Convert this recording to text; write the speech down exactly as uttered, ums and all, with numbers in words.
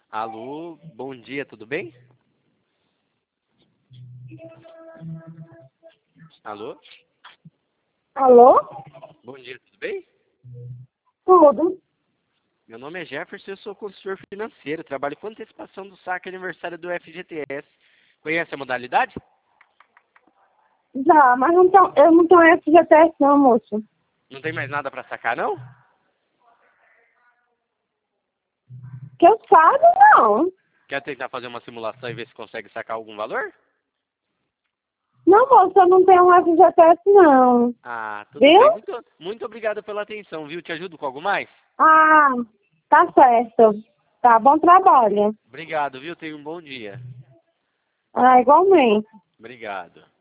Alô, bom dia, tudo bem? Alô? Alô? Bom dia, tudo bem? Tudo? Meu nome é Jefferson, eu sou consultor financeiro, trabalho com antecipação do saque aniversário do F G T S. Conhece a modalidade? Já, mas não tô, eu não tenho F G T S não, moço. Não tem mais nada para sacar, não? Que eu saiba, não. Quer tentar fazer uma simulação e ver se consegue sacar algum valor? Não, moço, eu não tenho F G T S não. Ah, tudo bem. Viu? Muito, muito obrigado pela atenção, viu? Te ajudo com algo mais? Ah, tá certo. Tá, bom trabalho. Obrigado, viu? Tenha um bom dia. Ah, igualmente. Obrigado.